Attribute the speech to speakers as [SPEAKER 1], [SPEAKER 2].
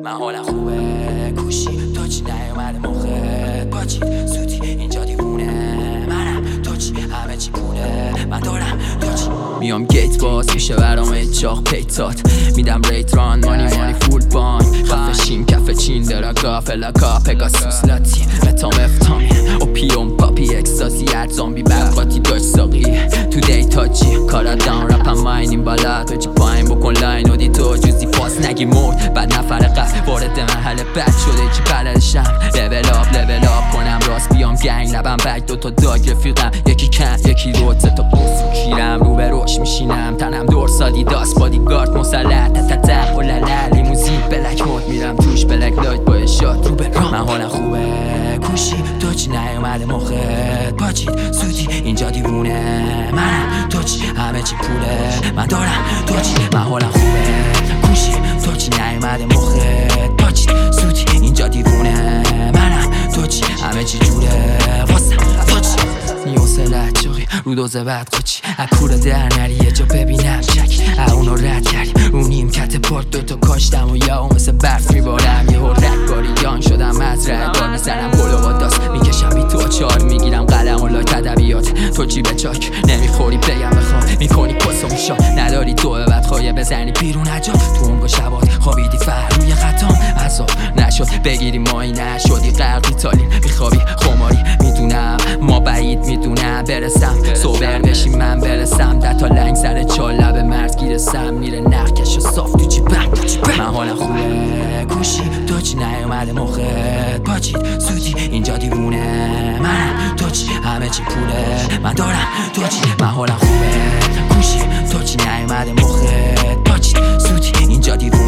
[SPEAKER 1] من حالم خوبه کوشی تو چی نیومده موقع پاچید سوتی اینجا دیوونه منم تو چی همه چی پونه من دارم تو چی میام گیت باز میشه برام چاق پیتات میدم ریت ران مانی فول بان خفه شیم کف چین دراگا فلاکا پگاسوس لاتی متام افتامین اوپیوم پاپی اکستازی هر زامبی برقاتی داشت ساقی تو دیتاچی کارا دان رپم ماینیم بالا تو چی پایم بکن لاین و دی تو جوزی پاس نگی مرد بعد نفر قصد وارد محل بد شده چی قلرشم لول آپ کنم راست بیام گنگ لبم بگ دوتا داگ رفیقم یکی کم یکی رود ستا بوسو کیرم رو به روش میشینم تنم دور سادی داست بادیگارد مسلط تتتم اولالل لیموزین بلک مود میرم توش بلک لایت با اشات رو به رام من حالم خوبه کوشی تو چی نیومده موقعت پاچید سوتی اینجا دیوونه منم تو چی همه چی پوله من دارم تو چی من حالم خوبه کوشی تو چی نیومده موقعت پاچید سوتی اینجا دیوونه منم تو چی همه چی جوره واسم تو چی نیوسلت چاقی رو دوزه بعد قچی اکور در نری یه جا ببینم چک اونو رد کردی رو نیم کت پارت دوتا کاشتم و یا مثل برف میبارم یه هرک باری یان شدم مزرعه دار میزنم گلو با داست میکشم بی تو چار میگیرم قلم و لایت ادبیات تو جیب چاک نمیخوری بگم بخواه میکنی کسو میشا نداری تو به بدخواهی بزنی بیرون اجا تو اونگا شبات خوابیدی فر روی خطام عذاب نشد بگیری مایی نشدی غرقی تالین میخوابی خماری میدونم ما بعید میدونم برسم سوبر بشیم من برسم دتا لنگ سر چال لب مرز گیرسم میره نخکش و صاف تو جیبم من حالم خوبه کوشی تو چی نیومده موقعت پاچید سوتی اینجا دیوونه منم تو چی همه چی پوله من دارم تو چی من حالم خوبه کوشی تو چی نیومده موقعت پاچید سوتی اینجا دیوونه